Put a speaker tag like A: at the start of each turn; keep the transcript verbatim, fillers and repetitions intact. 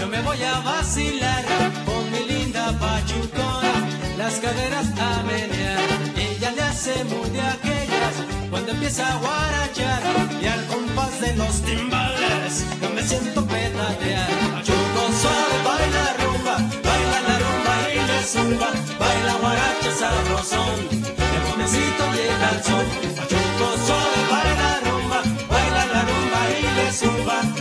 A: yo me voy a vacilar con mi linda pachucona, las caderas a menear. Ella le hace muy de aquellas cuando empieza a guarachar, y al compás de los timbales yo me siento pedalear. Pachuco suave, baila rumba, baila la rumba y le zumba, baila guaracha sabrosón, el bonecito llega al son. Pachuco suave, baila rumba, baila la rumba y le zumba,